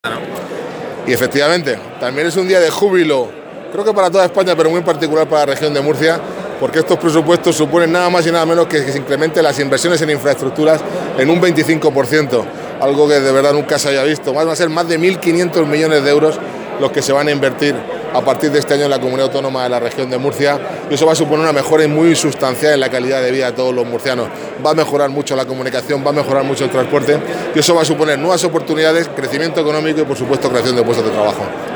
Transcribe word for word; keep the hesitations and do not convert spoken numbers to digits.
Y efectivamente, también es un día de júbilo, creo que para toda España, pero muy en particular para la región de Murcia, porque estos presupuestos suponen nada más y nada menos que que se incrementen las inversiones en infraestructuras en un veinticinco por ciento, algo que de verdad nunca se haya visto. Más va a ser más de mil quinientos millones de euros los que se van a invertir a partir de este año en la comunidad autónoma de la región de Murcia, y eso va a suponer una mejora muy sustancial en la calidad de vida de todos los murcianos. Va a mejorar mucho la comunicación, va a mejorar mucho el transporte, y eso va a suponer nuevas oportunidades, crecimiento económico y, por supuesto, creación de puestos de trabajo.